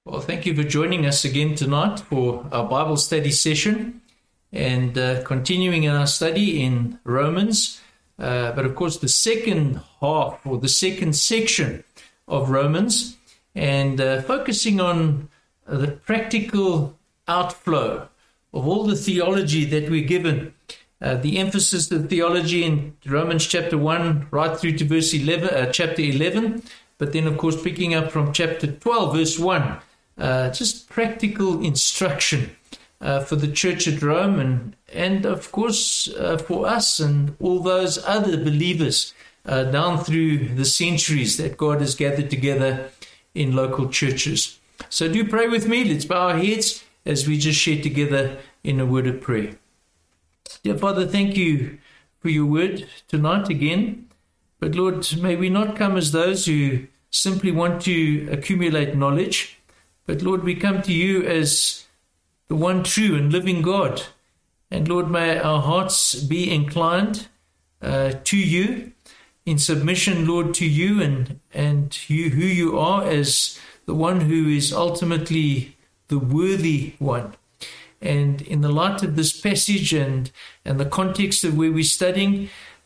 Well, thank you for joining us again tonight for our Bible study session and continuing in our study in Romans. But of course, the second half or the second section of Romans and focusing on the practical outflow of all the theology that we're given. The emphasis of theology in Romans chapter 1 right through to verse 11, chapter 11. But then, of course, picking up from chapter 12, verse 1. Just practical instruction for the church at Rome and of course for us and all those other believers down through the centuries that God has gathered together in local churches. So do pray with me. Let's bow our heads as we just share together in a word of prayer. Dear Father, thank you for your word tonight again. But Lord, may we not come as those who simply want to accumulate knowledge. But Lord, we come to you as the one true and living God. And Lord, may our hearts be inclined to you in submission, Lord, to you and you who you are as the one who is ultimately the worthy one. And in the light of this passage and the context of where we're studying,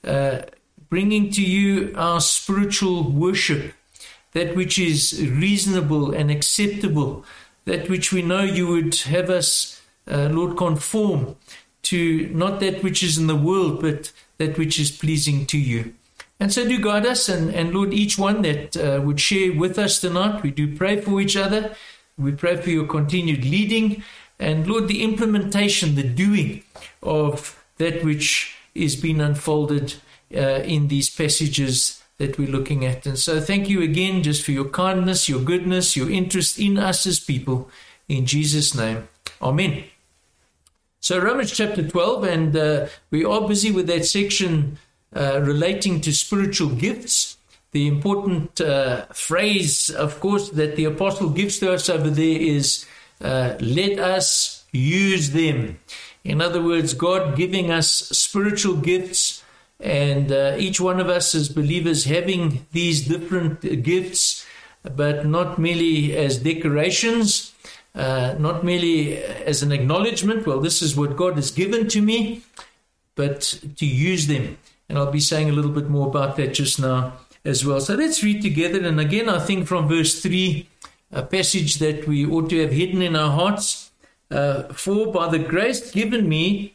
bringing to you our spiritual worship, that which is reasonable and acceptable, that which we know you would have us, Lord, conform to not that which is in the world, but that which is pleasing to you. And so do guide us, and Lord, each one that would share with us tonight, we do pray for each other. We pray for your continued leading, and Lord, the implementation, the doing of that which is being unfolded in these passages that we're looking at. And so thank you again just for your kindness, your goodness, your interest in us as people. In Jesus' name, amen. So Romans chapter 12, and we are busy with that section relating to spiritual gifts. The important phrase, of course, that the apostle gives to us over there is, let us use them. In other words, God giving us spiritual gifts, and each one of us as believers having these different gifts, but not merely as decorations, not merely as an acknowledgement, well, this is what God has given to me, but to use them. And I'll be saying a little bit more about that just now as well. So let's read together. And again, I think from verse 3, a passage that we ought to have hidden in our hearts. For by the grace given me,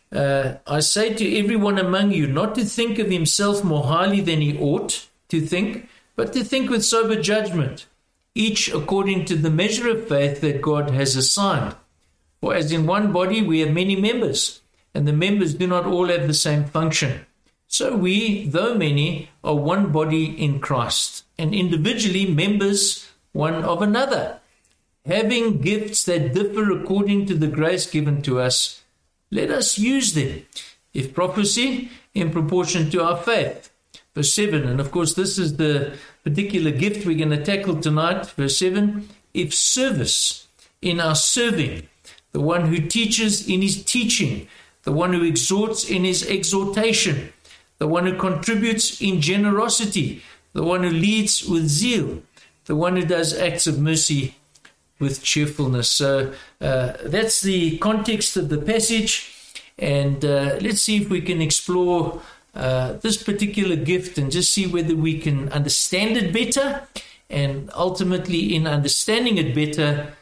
I say to everyone among you not to think of himself more highly than he ought to think, but to think with sober judgment, each according to the measure of faith that God has assigned. For as in one body we have many members, and the members do not all have the same function. So we, though many, are one body in Christ, and individually members one of another, having gifts that differ according to the grace given to us. Let us use them. If prophecy, in proportion to our faith. Verse 7, and of course this is the particular gift we're going to tackle tonight. Verse 7, if service, in our serving, the one who teaches in his teaching, the one who exhorts in his exhortation, the one who contributes in generosity, the one who leads with zeal, the one who does acts of mercy with cheerfulness. So that's the context of the passage, and let's see if we can explore this particular gift and just see whether we can understand it better, and ultimately in understanding it better,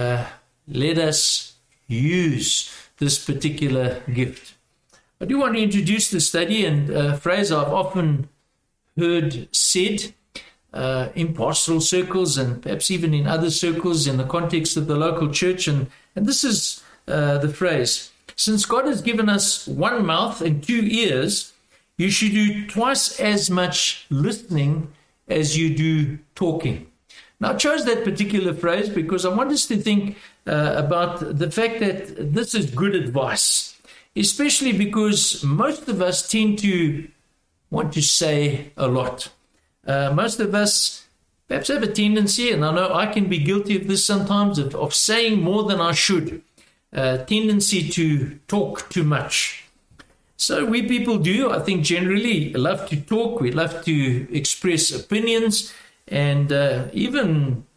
let us use this particular gift. I do want to introduce the study, and a phrase I've often heard said in pastoral circles and perhaps even in other circles in the context of the local church. And this is the phrase, since God has given us one mouth and two ears, you should do twice as much listening as you do talking. Now, I chose that particular phrase because I want us to think about the fact that this is good advice, especially because most of us tend to want to say a lot. Most of us perhaps have a tendency, and I know I can be guilty of this sometimes, of saying more than I should, tendency to talk too much. So we people do, I think, generally love to talk. We love to express opinions, and even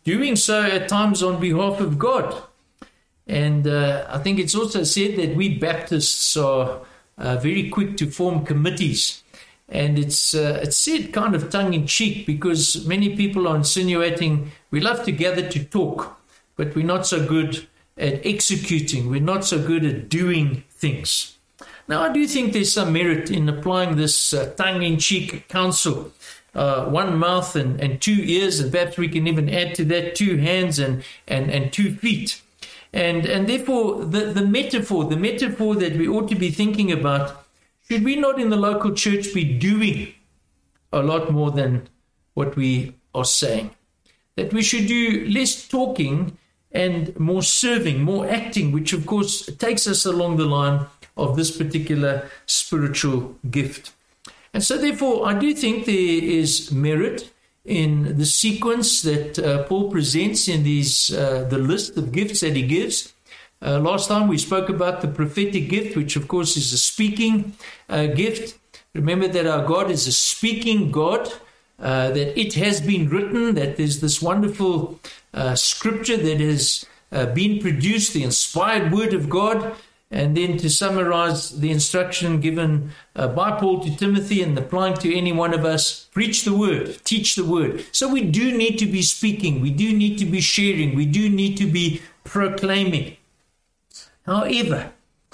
doing so at times on behalf of God. And I think it's also said that we Baptists are very quick to form committees. And it's said kind of tongue-in-cheek, because many people are insinuating we love to gather to talk, but we're not so good at executing. We're not so good at doing things. Now, I do think there's some merit in applying this tongue-in-cheek counsel. One mouth and 2 ears, and perhaps we can even add to that 2 hands and 2 feet. And therefore, the metaphor that we ought to be thinking about, should we not in the local church be doing a lot more than what we are saying? That we should do less talking and more serving, more acting, which of course takes us along the line of this particular spiritual gift. And so therefore, I do think there is merit in the sequence that Paul presents in the list of gifts that he gives. Last time we spoke about the prophetic gift, which of course is a speaking gift. Remember that our God is a speaking God, that it has been written, that there's this wonderful scripture that has been produced, the inspired word of God. And then to summarize the instruction given by Paul to Timothy and applying to any one of us, preach the word, teach the word. So we do need to be speaking. We do need to be sharing. We do need to be proclaiming. However,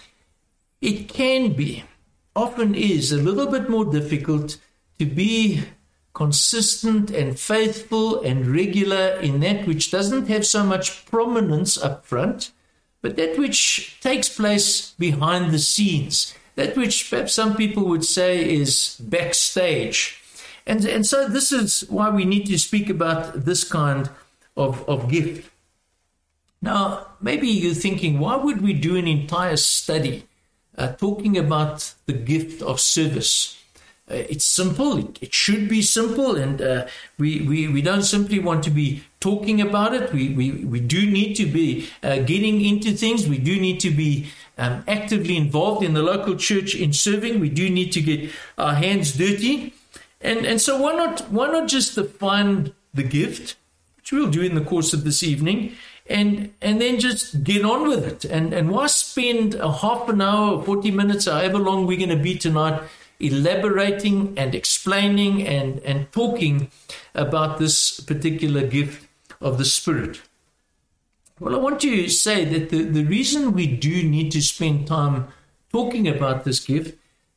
it can be, often is, a little bit more difficult to be consistent and faithful and regular in that which doesn't have so much prominence up front, but that which takes place behind the scenes, that which perhaps some people would say is backstage. And so this is why we need to speak about this kind of gift. Now, maybe you're thinking, why would we do an entire study talking about the gift of service? It's simple. It should be simple, and we don't simply want to be talking about it. We do need to be getting into things. We do need to be actively involved in the local church in serving. We do need to get our hands dirty, and so why not just define the gift, which we'll do in the course of this evening, and then just get on with it. And why spend a half an hour or 40 minutes, however long we're going to be tonight, elaborating and explaining and talking about this particular gift of the Spirit? Well, I want to say that the reason we do need to spend time talking about this gift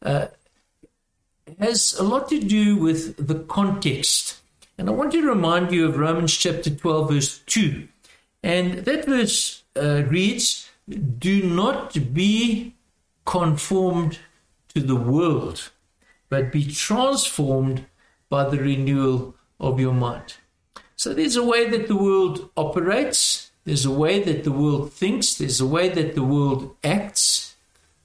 has a lot to do with the context. And I want to remind you of Romans chapter 12, verse 2. And that verse reads, "Do not be conformed to the world, but be transformed by the renewal of your mind." So there's a way that the world operates. There's a way that the world thinks. There's a way that the world acts.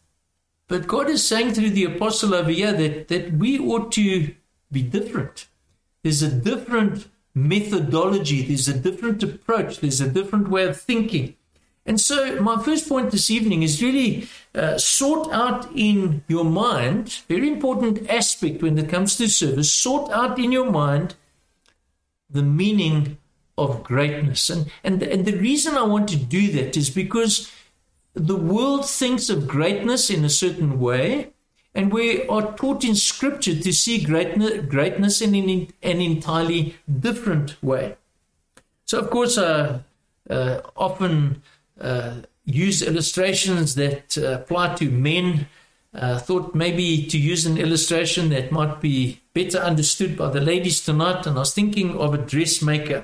But God is saying through the apostle over here that we ought to be different. There's a different methodology. There's a different approach. There's a different way of thinking. And so my first point this evening is really sort out in your mind, very important aspect when it comes to service, sort out in your mind the meaning of greatness. And the reason I want to do that is because the world thinks of greatness in a certain way, and we are taught in Scripture to see greatness in an entirely different way. So, of course, I often use illustrations that apply to men. Thought maybe to use an illustration that might be better understood by the ladies tonight, and I was thinking of a dressmaker.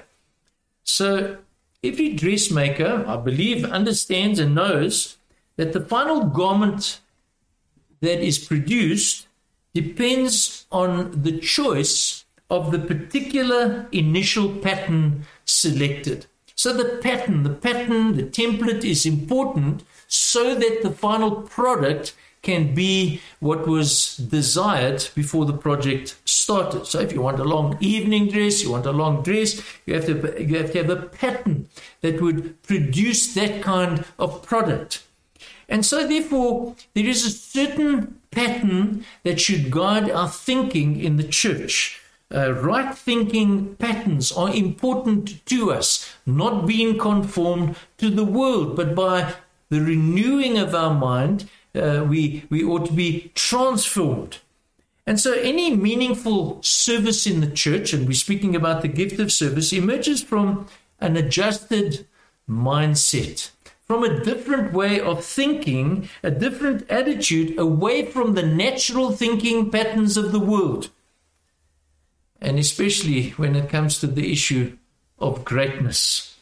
So every dressmaker, I believe, understands and knows that the final garment that is produced depends on the choice of the particular initial pattern selected. So the pattern, the template is important so that the final product can be what was desired before the project started. So if you want a long evening dress, you want a long dress, you have to have a pattern that would produce that kind of product. And so therefore, there is a certain pattern that should guide our thinking in the church. right thinking patterns are important to us, not being conformed to the world, but by the renewing of our mind, we ought to be transformed. And so any meaningful service in the church, and we're speaking about the gift of service, emerges from an adjusted mindset, from a different way of thinking, a different attitude away from the natural thinking patterns of the world. And especially when it comes to the issue of greatness.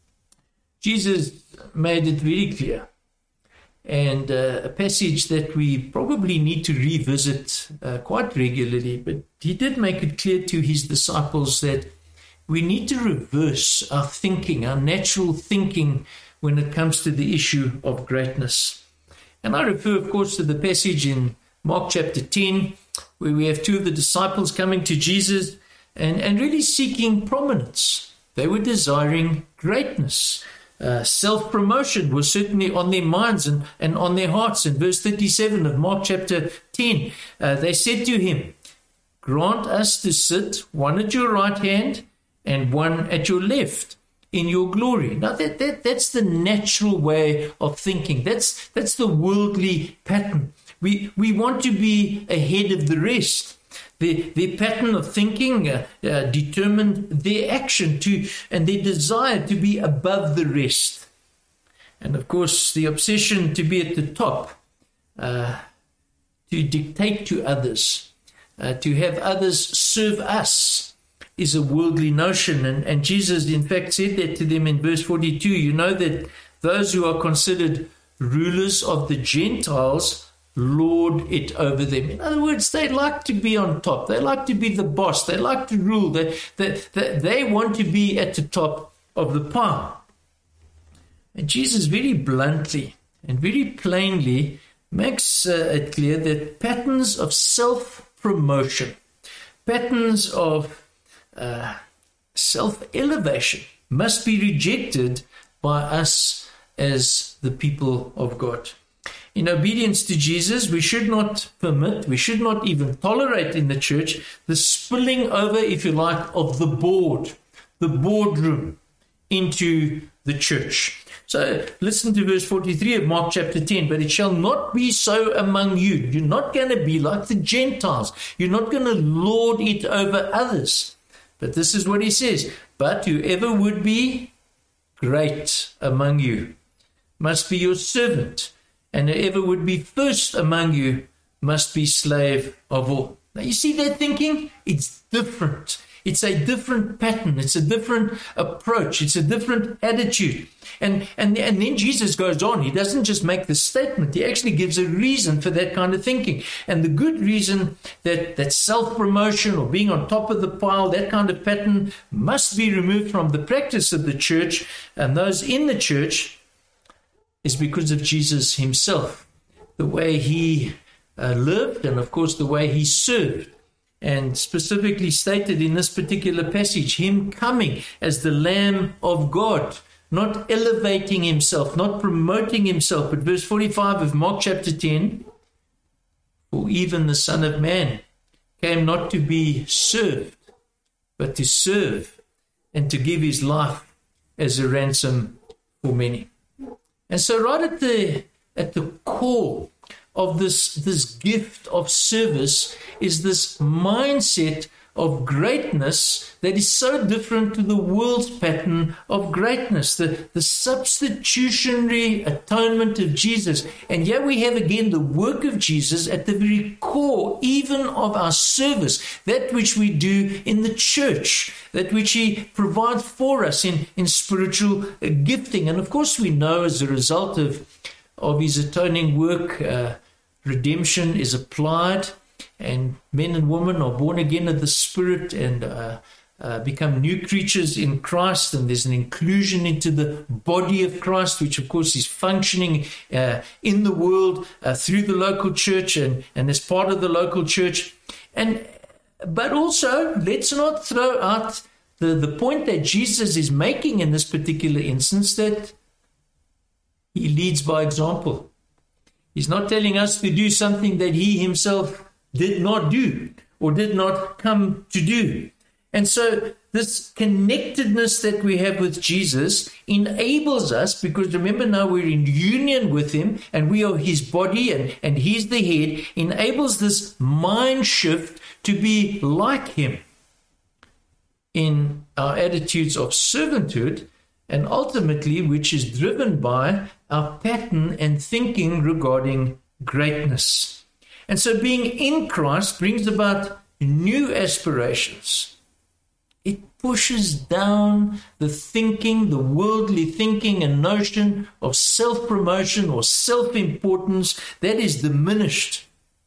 Jesus made it very clear, and a passage that we probably need to revisit quite regularly, but he did make it clear to his disciples that we need to reverse our thinking, our natural thinking, when it comes to the issue of greatness. And I refer, of course, to the passage in Mark chapter 10, where we have two of the disciples coming to Jesus and really seeking prominence. They were desiring greatness. Self-promotion was certainly on their minds and on their hearts. In verse 37 of Mark chapter 10, they said to him, "Grant us to sit, one at your right hand and one at your left, in your glory." Now that's the natural way of thinking. That's the worldly pattern. We want to be ahead of the rest. Their pattern of thinking determined their action and their desire to be above the rest. And of course, the obsession to be at the top, to dictate to others, to have others serve us, is a worldly notion. And Jesus, in fact, said that to them in verse 42. You know that those who are considered rulers of the Gentiles lord it over them. In other words, they like to be on top. They like to be the boss. They like to rule. They want to be at the top of the pile. And Jesus very bluntly and very plainly makes it clear that patterns of self-promotion, patterns of self-elevation must be rejected by us as the people of God. In obedience to Jesus, we should not permit, we should not even tolerate in the church the spilling over, if you like, of the boardroom into the church. So listen to verse 43 of Mark chapter 10. "But it shall not be so among you." You're not going to be like the Gentiles. You're not going to lord it over others. But this is what he says: "But whoever would be great among you must be your servant, and whoever would be first among you must be slave of all." Now you see that thinking? It's different. It's a different pattern. It's a different approach. It's a different attitude. And then Jesus goes on. He doesn't just make the statement. He actually gives a reason for that kind of thinking. And the good reason that self-promotion or being on top of the pile, that kind of pattern, must be removed from the practice of the church and those in the church is because of Jesus himself, the way he lived, and of course the way he served. And specifically stated in this particular passage, him coming as the Lamb of God, not elevating himself, not promoting himself. But verse 45 of Mark chapter 10, "For even the Son of Man came not to be served, but to serve and to give his life as a ransom for many." And so right at the core of this gift of service is this mindset of greatness that is so different to the world's pattern of greatness, the substitutionary atonement of Jesus. And here we have again the work of Jesus at the very core even of our service, that which we do in the church, that which he provides for us in spiritual gifting. And of course we know as a result of his atoning work, redemption is applied, and men and women are born again of the Spirit and become new creatures in Christ, and there's an inclusion into the body of Christ, which of course is functioning in the world through the local church and as part of the local church. But also, let's not throw out the point that Jesus is making in this particular instance, that he leads by example. He's not telling us to do something that he himself did not do or did not come to do. And so this connectedness that we have with Jesus enables us, because remember now we're in union with him and we are his body and he's the head, enables this mind shift to be like him in our attitudes of servanthood, and ultimately which is driven by our pattern and thinking regarding greatness. And so being in Christ brings about new aspirations. It pushes down the thinking, the worldly thinking and notion of self-promotion or self-importance that is diminished.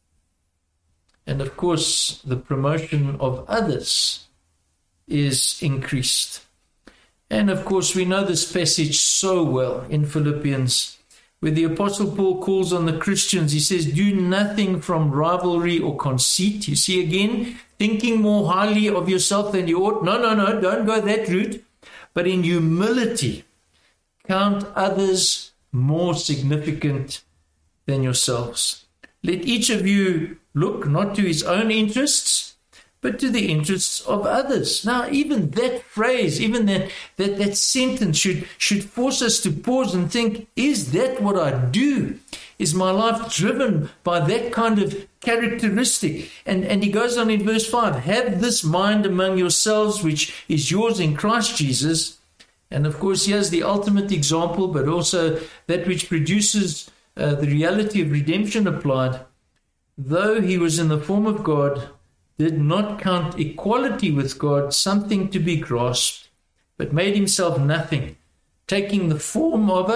And of course, the promotion of others is increased. And of course, we know this passage so well in Philippians, where the Apostle Paul calls on the Christians. He says, do nothing from rivalry or conceit. You see again, thinking more highly of yourself than you ought. No, don't go that route. But in humility, count others more significant than yourselves. Let each of you look not to his own interests, but to the interests of others. Now, even that phrase, even that sentence should force us to pause and think, is that what I do? Is my life driven by that kind of characteristic? And he goes on in verse 5, have this mind among yourselves, which is yours in Christ Jesus. And of course, here's the ultimate example, but also that which produces the reality of redemption applied. Though he was in the form of God, did not count equality with God something to be grasped, but made himself nothing, taking the form of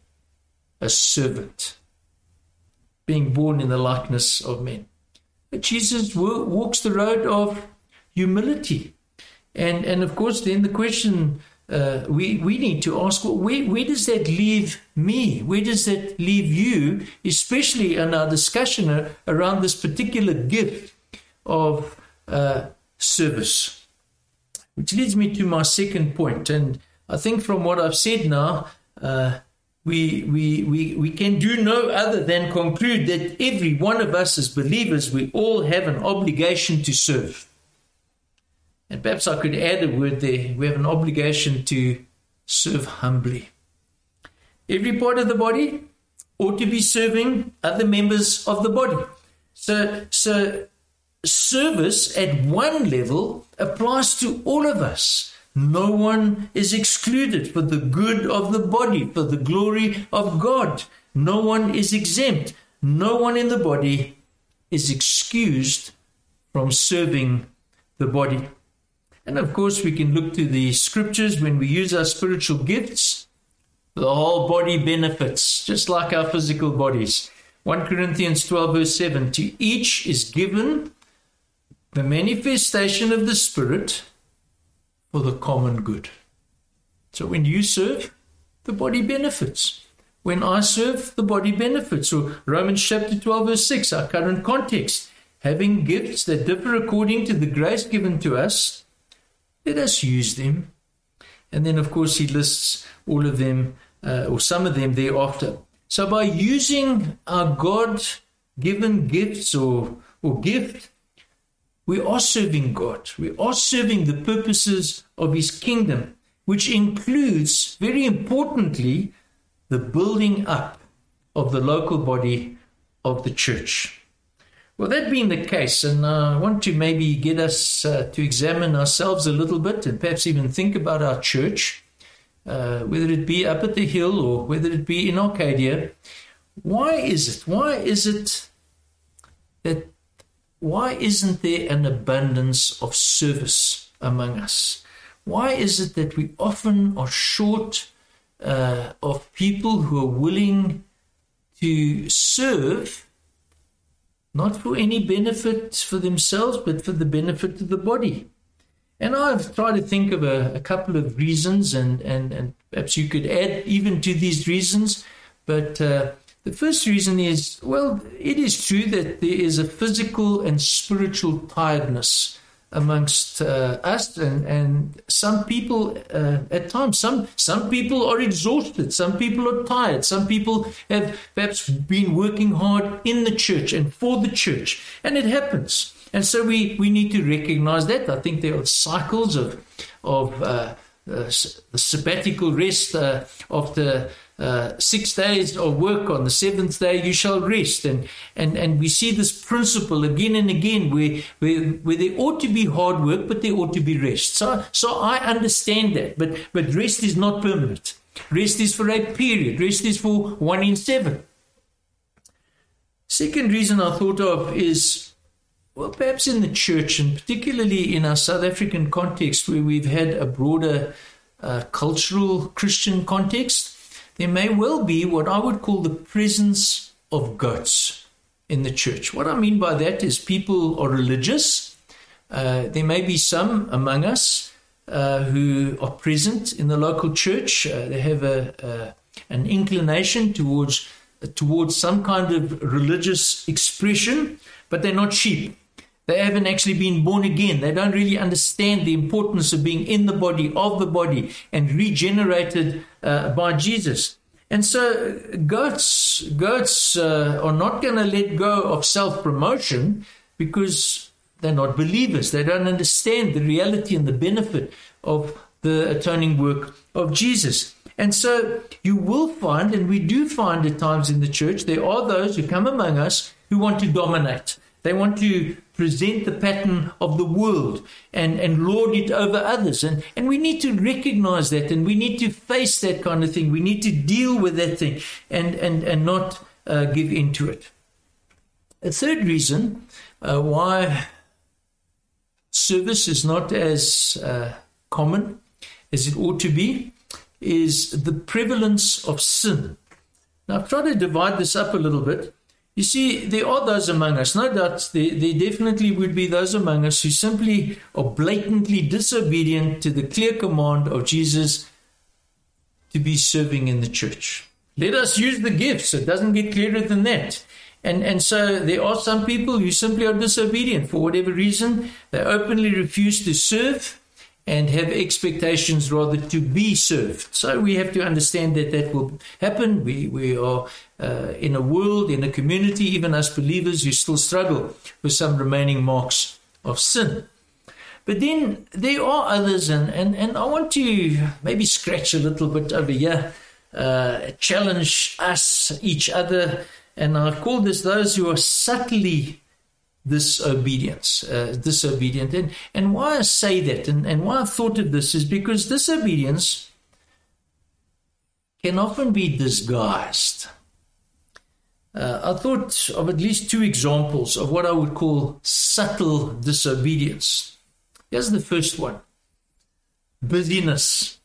a servant, being born in the likeness of men. But Jesus walks the road of humility. And of course, then the question we need to ask, well, where does that leave me? Where does that leave you, especially in our discussion around this particular gift of service? Which leads me to my second point. And I think from what I've said now, we can do no other than conclude that every one of us as believers, we all have an obligation to serve. And perhaps I could add a word there. We have an obligation to serve humbly. Every part of the body ought to be serving other members of the body. So service at one level applies to all of us. No one is excluded for the good of the body, for the glory of God. No one is exempt. No one in the body is excused from serving the body. And of course, we can look to the scriptures when we use our spiritual gifts. The whole body benefits, just like our physical bodies. 1 Corinthians 12 verse 7, to each is given the manifestation of the Spirit for the common good. So when you serve, the body benefits. When I serve, the body benefits. So Romans chapter 12 verse 6, our current context, having gifts that differ according to the grace given to us, let us use them. And then, of course, he lists all of them, or some of them thereafter. So by using our God-given gifts or gift, we are serving God. We are serving the purposes of his kingdom, which includes, very importantly, the building up of the local body of the church. Well, that being the case, and I want to maybe get us to examine ourselves a little bit and perhaps even think about our church, whether it be up at the hill or whether it be in Arcadia. Why isn't there an abundance of service among us? Why is it that we often are short of people who are willing to serve, not for any benefit for themselves, but for the benefit of the body? And I've tried to think of a couple of reasons, and perhaps you could add even to these reasons. But the first reason is, well, it is true that there is a physical and spiritual tiredness amongst us, and some people at times, some people are exhausted, some people are tired, some people have perhaps been working hard in the church and for the church, and it happens. And so we need to recognize that. I think there are cycles of the sabbatical rest after 6 days of work. On the seventh day you shall rest, and we see this principle again and again where there ought to be hard work, but there ought to be rest. So I understand that, but rest is not permanent. Rest is for a period. Rest is for 1 in 7. Second reason I thought of is, well, perhaps in the church, and particularly in our South African context, where we've had a broader cultural Christian context, there may well be what I would call the presence of goats in the church. What I mean by that is people are religious. There may be some among us who are present in the local church. They have an inclination towards some kind of religious expression, but they're not sheep. They haven't actually been born again. They don't really understand the importance of being in the body, of the body, and regenerated by Jesus. And so goats are not going to let go of self-promotion because they're not believers. They don't understand the reality and the benefit of the atoning work of Jesus. And so you will find, and we do find at times in the church, there are those who come among us who want to dominate. They want to present the pattern of the world and lord it over others. And we need to recognize that, and we need to face that kind of thing. We need to deal with that thing and not give in to it. A third reason why service is not as common as it ought to be is the prevalence of sin. Now, I've tried to divide this up a little bit. You see, there are those among us, no doubt, there definitely would be those among us who simply are blatantly disobedient to the clear command of Jesus to be serving in the church. Let us use the gifts. It doesn't get clearer than that. And so there are some people who simply are disobedient for whatever reason. They openly refuse to serve and have expectations rather to be served. So we have to understand that will happen. We are in a world, in a community, even as believers, who still struggle with some remaining marks of sin. But then there are others, and I want to maybe scratch a little bit over here, challenge us, each other, and I've called this those who are subtly disobedient. And why I say that and why I thought of this is because disobedience can often be disguised. I thought of at least 2 examples of what I would call subtle disobedience. Here's the first one: busyness.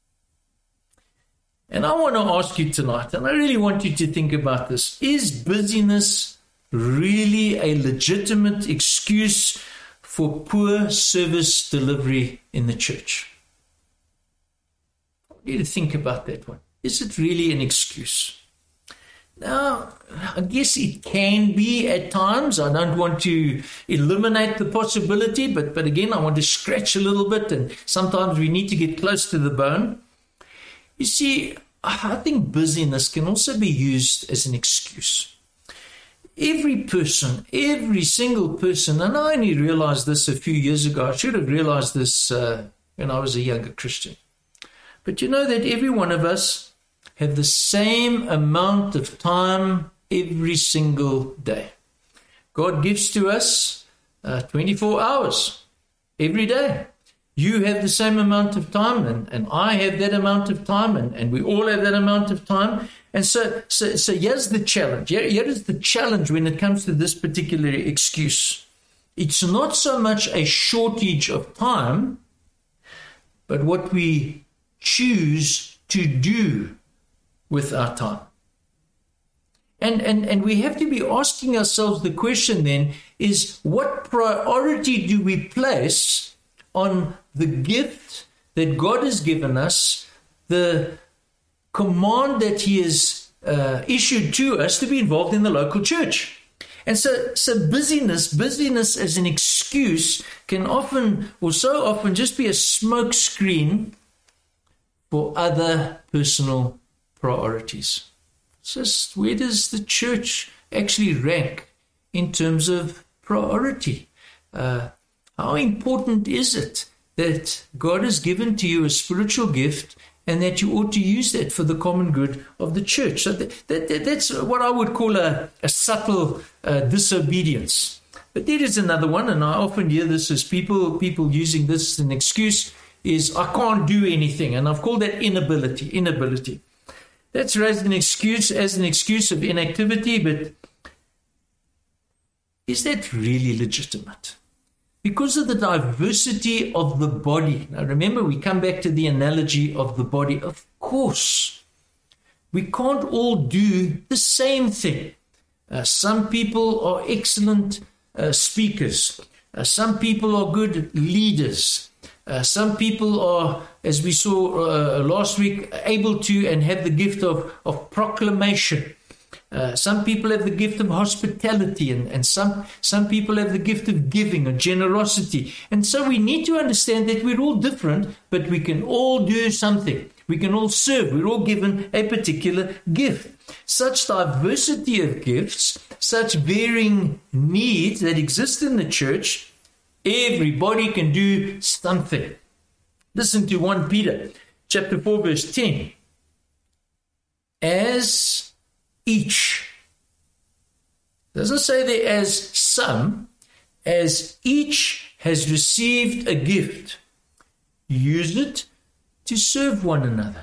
And I want to ask you tonight, and I really want you to think about this: is busyness really a legitimate excuse for poor service delivery in the church? I want you to think about that one. Is it really an excuse? Now, I guess it can be at times. I don't want to eliminate the possibility, but again, I want to scratch a little bit, and sometimes we need to get close to the bone. You see, I think busyness can also be used as an excuse. Every person, every single person, and I only realized this a few years ago. I should have realized this when I was a younger Christian. But you know that every one of us have the same amount of time every single day. God gives to us 24 hours every day. You have the same amount of time, and I have that amount of time, and we all have that amount of time. And so here's the challenge. Here is the challenge when it comes to this particular excuse. It's not so much a shortage of time, but what we choose to do with our time. And we have to be asking ourselves the question then is, what priority do we place on the gift that God has given us, the command that He has issued to us to be involved in the local church? And so busyness as an excuse can often, or so often, just be a smoke screen for other personal priorities. So where does the church actually rank in terms of priority? how important is it that God has given to you a spiritual gift and that you ought to use that for the common good of the church? So that's what I would call a subtle disobedience. But there is another one, and I often hear this as people using this as an excuse, is I can't do anything. And I've called that inability. That's raised as an excuse of inactivity, but is that really legitimate? Because of the diversity of the body. Now remember, we come back to the analogy of the body. Of course, we can't all do the same thing. Some people are excellent speakers. Some people are good leaders. Some people are, as we saw last week, able to and have the gift of proclamation. Some people have the gift of hospitality, and some people have the gift of giving or generosity. And so we need to understand that we're all different, but we can all do something. We can all serve. We're all given a particular gift. Such diversity of gifts, such varying needs that exist in the church, everybody can do something. Listen to 1 Peter chapter 4, verse 10. As each, doesn't say there as some, as each has received a gift, use it to serve one another.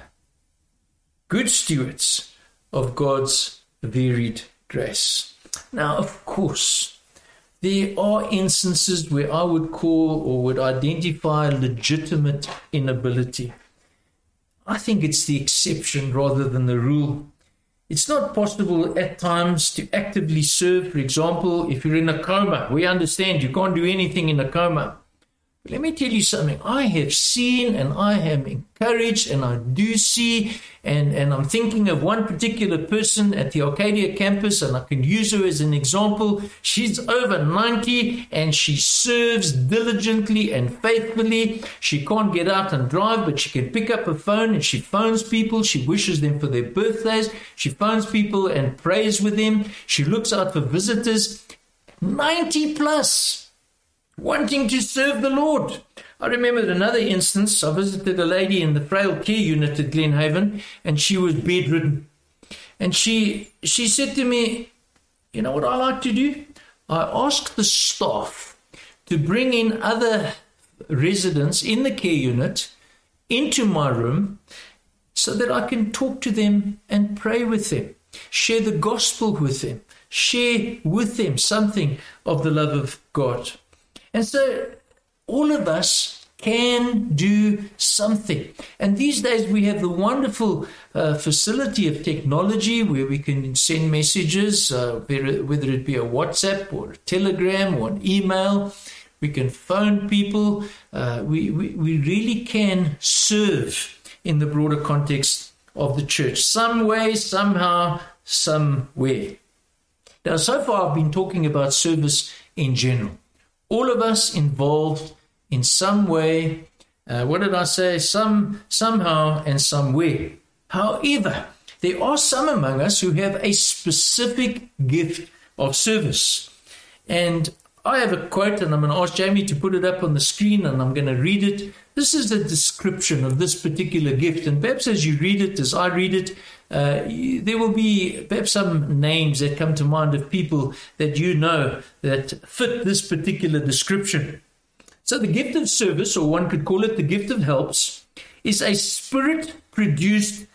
Good stewards of God's varied grace. Now, of course, there are instances where I would call or would identify legitimate inability. I think it's the exception rather than the rule. It's not possible at times to actively serve. For example, if you're in a coma, we understand you can't do anything in a coma. But let me tell you something. I have seen and I am encouraged and I do see, and I'm thinking of one particular person at the Arcadia campus, and I can use her as an example. She's over 90 and she serves diligently and faithfully. She can't get out and drive, but she can pick up a phone and she phones people. She wishes them for their birthdays. She phones people and prays with them. She looks out for visitors. 90 plus. Wanting to serve the Lord. I remember another instance. I visited a lady in the frail care unit at Glenhaven, and she was bedridden. And she said to me, you know what I like to do? I ask the staff to bring in other residents in the care unit into my room so that I can talk to them and pray with them, share the gospel with them, share with them something of the love of God. And so all of us can do something. And these days we have the wonderful facility of technology where we can send messages, whether it be a WhatsApp or a Telegram or an email. We can phone people. We really can serve in the broader context of the church. Some way, somehow, somewhere. Now, so far I've been talking about service in general. All of us involved in some way, what did I say? Somehow and somewhere. However, there are some among us who have a specific gift of service. And I have a quote, and I'm going to ask Jamie to put it up on the screen, and I'm going to read it. This is a description of this particular gift. And perhaps as you read it, as I read it, there will be perhaps some names that come to mind of people that you know that fit this particular description. So the gift of service, or one could call it the gift of helps, is a spirit-produced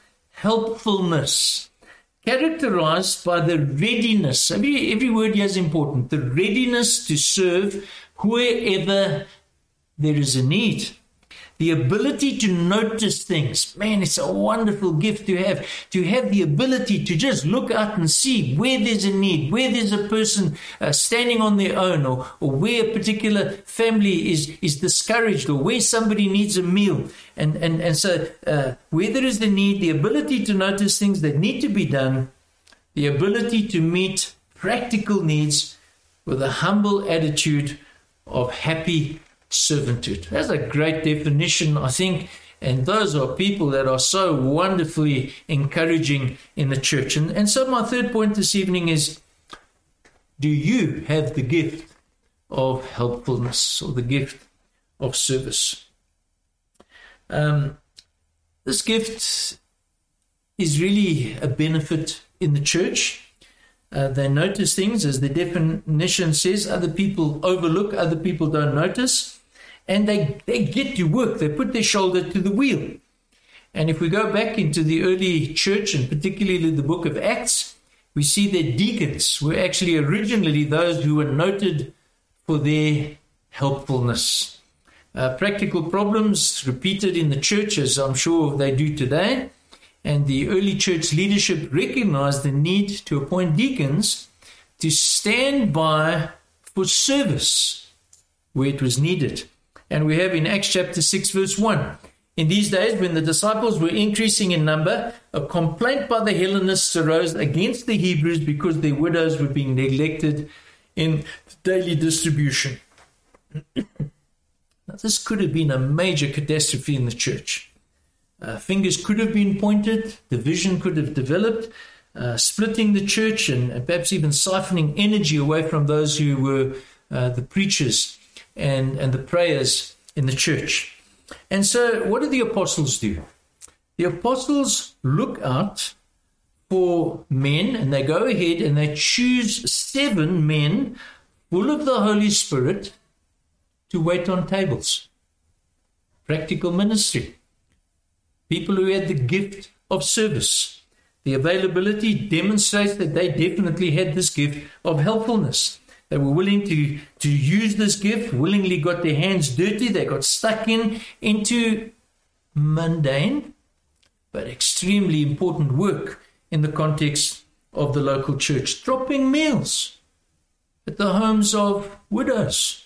helpfulness characterized by the readiness. Every word here is important. The readiness to serve wherever there is a need. The ability to notice things. Man, it's a wonderful gift to have the ability to just look out and see where there's a need, where there's a person standing on their own, or where a particular family is discouraged, or where somebody needs a meal. And so where there is the need, the ability to notice things that need to be done, the ability to meet practical needs with a humble attitude of happy servanthood. That's a great definition, I think, and those are people that are so wonderfully encouraging in the church. And so my third point this evening is, do you have the gift of helpfulness, or the gift of service. This gift is really a benefit in the church. They notice things, as the definition says, other people overlook, other people don't notice, and they get to work. They put their shoulder to the wheel. And if we go back into the early church, and particularly the book of Acts, we see that deacons were actually originally those who were noted for their helpfulness. Practical problems repeated in the church, as I'm sure they do today, and the early church leadership recognized the need to appoint deacons to stand by for service where it was needed. And we have in Acts chapter 6 verse 1, in these days when the disciples were increasing in number, a complaint by the Hellenists arose against the Hebrews because their widows were being neglected in daily distribution. Now, this could have been a major catastrophe in the church. Fingers could have been pointed, division could have developed, splitting the church and perhaps even siphoning energy away from those who were the preachers and the prayers in the church. And so what do the apostles do? The apostles look out for men, and they go ahead and they choose 7 men full of the Holy Spirit to wait on tables. Practical ministry. People who had the gift of service. The availability demonstrates that they definitely had this gift of helpfulness. They were willing to use this gift, willingly got their hands dirty. They got stuck into mundane but extremely important work in the context of the local church. Dropping meals at the homes of widows.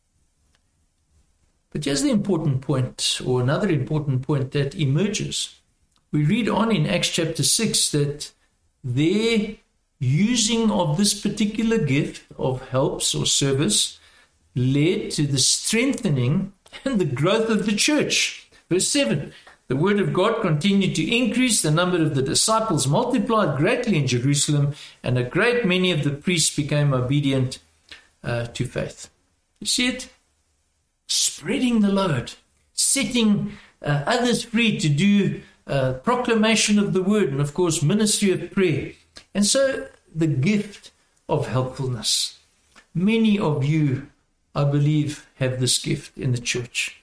But here's the important point, or another important point that emerges. We read on in Acts chapter 6 that their using of this particular gift of helps or service led to the strengthening and the growth of the church. Verse 7, the word of God continued to increase, the number of the disciples multiplied greatly in Jerusalem, and a great many of the priests became obedient to faith. You see it? Spreading the load, setting others free to do proclamation of the word, and of course ministry of prayer. And so the gift of helpfulness. Many of you, I believe, have this gift in the church.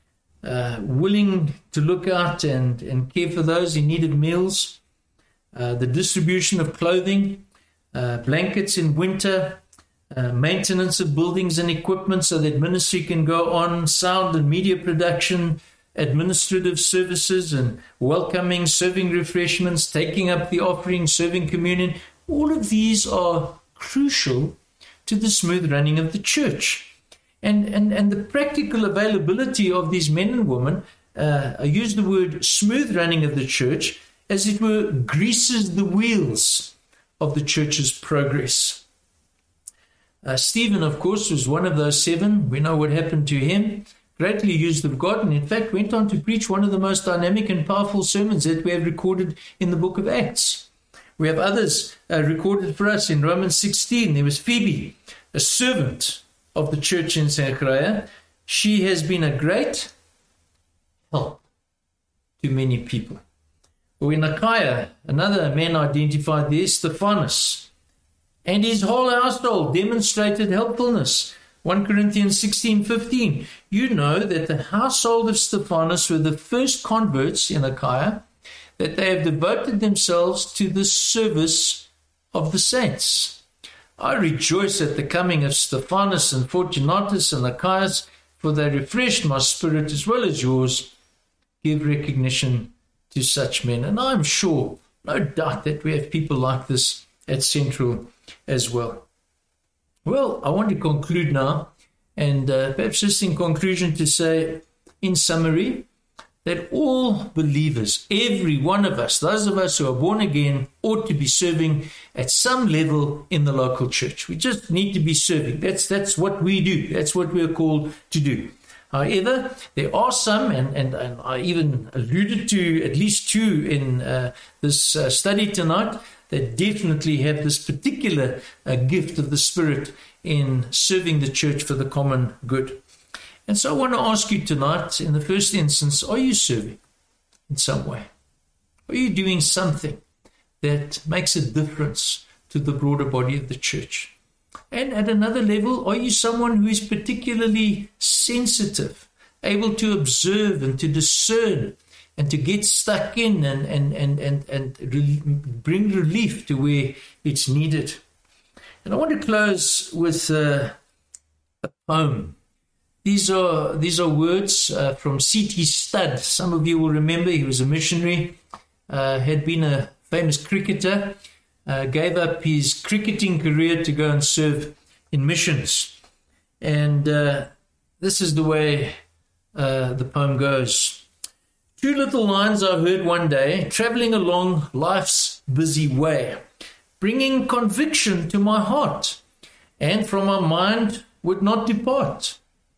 Willing to look out and care for those in need of meals, the distribution of clothing, blankets in winter, maintenance of buildings and equipment so that ministry can go on, sound and media production, administrative services and welcoming, serving refreshments, taking up the offering, serving communion. All of these are crucial to the smooth running of the church. And the practical availability of these men and women, I use the word smooth running of the church, as it were, greases the wheels of the church's progress. Stephen, of course, was one of those 7. We know what happened to him. Greatly used of God, and in fact went on to preach one of the most dynamic and powerful sermons that we have recorded in the book of Acts. We have others recorded for us in Romans 16. There was Phoebe, a servant of the church in Cenchreae. She has been a great help to many people. Or in Achaia, another man identified there, Stephanas, and his whole household demonstrated helpfulness. 1 Corinthians 16:15. You know that the household of Stephanas were the first converts in Achaia, that they have devoted themselves to the service of the saints. I rejoice at the coming of Stephanas and Fortunatus and Achaeus, for they refreshed my spirit as well as yours. Give recognition to such men. And I'm sure, no doubt, that we have people like this at Central as well. Well, I want to conclude now, and perhaps just in conclusion to say, in summary, that all believers, every one of us, those of us who are born again, ought to be serving at some level in the local church. We just need to be serving. That's what we do. That's what we are called to do. However, there are some, and I even alluded to at least 2 in this study tonight, that definitely have this particular gift of the Spirit in serving the church for the common good. And so I want to ask you tonight, in the first instance, are you serving in some way? Are you doing something that makes a difference to the broader body of the church? And at another level, are you someone who is particularly sensitive, able to observe and to discern and to get stuck in and bring relief to where it's needed? And I want to close with a poem. These are words from C.T. Studd. Some of you will remember he was a missionary, had been a famous cricketer, gave up his cricketing career to go and serve in missions. And this is the way the poem goes. Two little lines I heard one day, traveling along life's busy way, bringing conviction to my heart, and from my mind would not depart.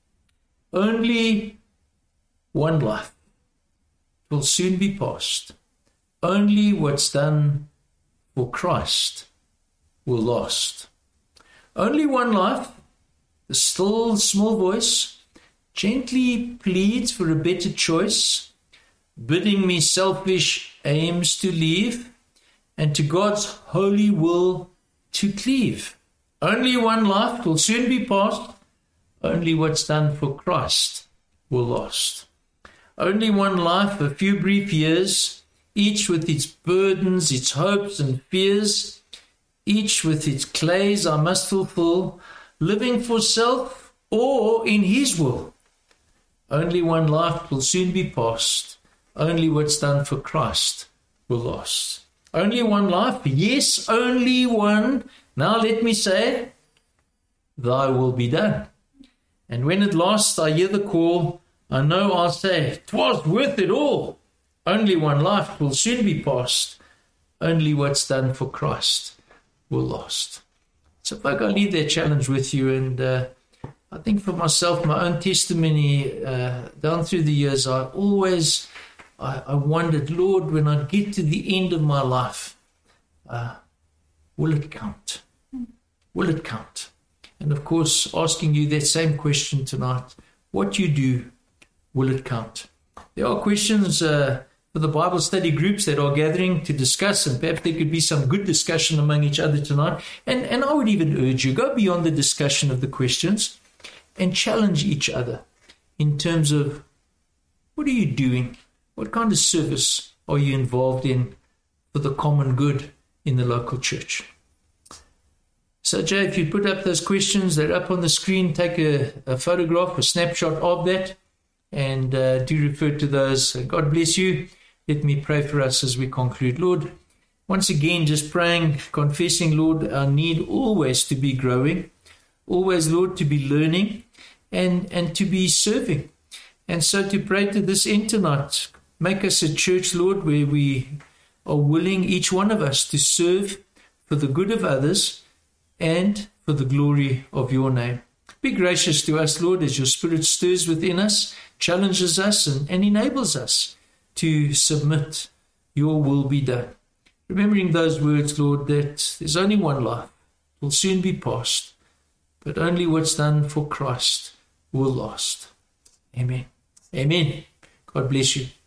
Only one life will soon be past. Only what's done for Christ will last. Only one life, the still small voice gently pleads for a better choice, bidding me selfish aims to leave and to God's holy will to cleave. Only one life will soon be past. Only what's done for Christ will last. Only one life, a few brief years, each with its burdens, its hopes and fears, each with its clays I must fulfill, living for self or in His will. Only one life will soon be past. Only what's done for Christ will last. Only one life, yes, only one. Now let me say, Thy will be done. And when at last I hear the call, I know I'll say, 'Twas worth it all. Only one life will soon be past. Only what's done for Christ will last. So, folk, I leave that challenge with you. And I think for myself, my own testimony, down through the years, I wondered, Lord, when I get to the end of my life, will it count? Will it count? And of course, asking you that same question tonight, what you do, will it count? There are questions for the Bible study groups that are gathering to discuss, and perhaps there could be some good discussion among each other tonight. And I would even urge you, go beyond the discussion of the questions and challenge each other in terms of, what are you doing? What kind of service are you involved in for the common good in the local church? So, Jay, if you put up those questions, they're up on the screen. Take a photograph, a snapshot of that, and do refer to those. God bless you. Let me pray for us as we conclude. Lord, once again, just praying, confessing, Lord, our need always to be growing, always, Lord, to be learning and to be serving. And so to pray to this end tonight, make us a church, Lord, where we are willing, each one of us, to serve for the good of others and for the glory of your name. Be gracious to us, Lord, as your Spirit stirs within us, challenges us, and enables us to submit your will be done. Remembering those words, Lord, that there's only one life, will soon be past, but only what's done for Christ will last. Amen. Amen. God bless you.